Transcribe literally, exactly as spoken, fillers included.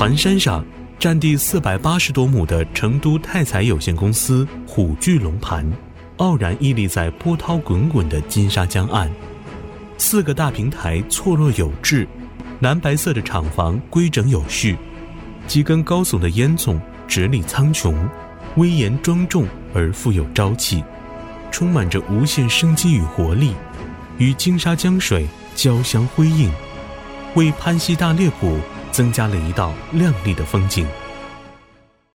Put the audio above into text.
环山上，占地四百八十多亩的成都泰彩有限公司虎踞龙盘，傲然屹立在波涛滚滚的金沙江岸。四个大平台错落有致，蓝白色的厂房规整有序，几根高耸的烟囱直立苍穹，威严庄重而富有朝气，充满着无限生机与活力，与金沙江水交相辉映，为潘溪大裂谷增加了一道亮丽的风景。